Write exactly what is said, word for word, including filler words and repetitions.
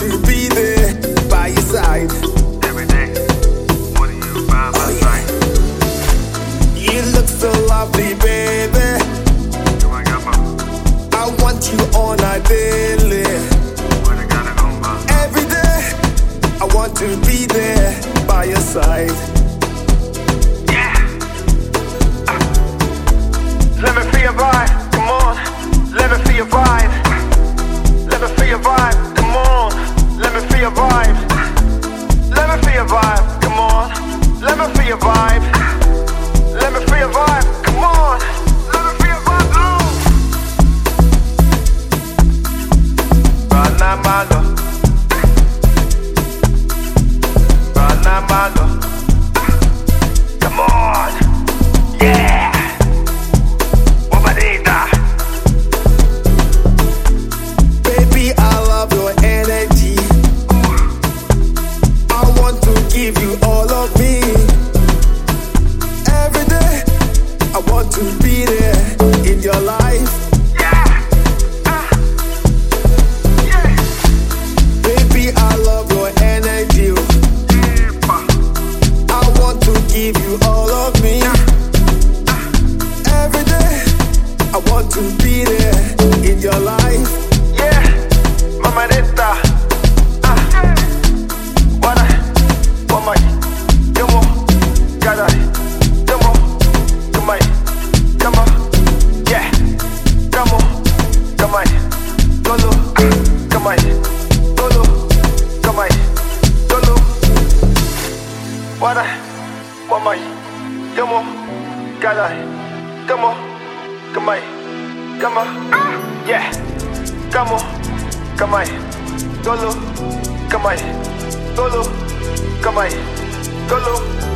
to be there by your side. Every day, what do you find my sight? You look so lovely, baby. Do I got my, I want you on a daily. what I gotta go my? Every day, I want to be there by your side. Yeah. Uh. Let me feel your vibe, come on. Let me feel your vibe. Let me feel your vibe, come on. Let me feel your vibe. Let me feel your vibe, come on. Let me feel your vibe. Let me feel your vibe, come on. Let me feel your vibe, oh. Rana malo. Rana malo. Come on. Yeah. Wabarita. Baby, I love your energy. I want to give you all of me. Every day, I want to be there in your life. Yeah. Uh. Yeah. Baby, I love your energy. Yeah. I want to give you all of me. Every day, I want to be there in your life. Yeah, mamarita. Ah, wada, wamai, yomo, gadai, yomo, kamai, kama, yeah, kamo, kamai, golo, kamai, golo, kamai, golo, wada, wamai, yomo, gadai, kamo, kamai, kama, yeah. Kamo, kamai, dolo, kamai, dolo, kamai, dolo.